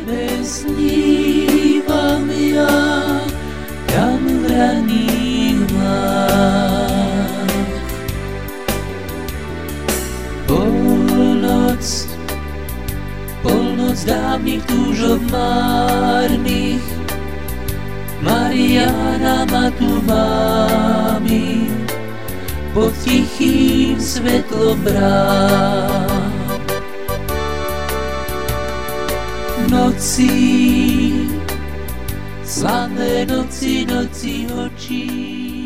tebe snívam ja, kam v raných mlách. Polnoc dávnych túžob márnych, Mariána ma tu mámi, pod tichým svetlom brán. Noci, slavé noci, noci očí,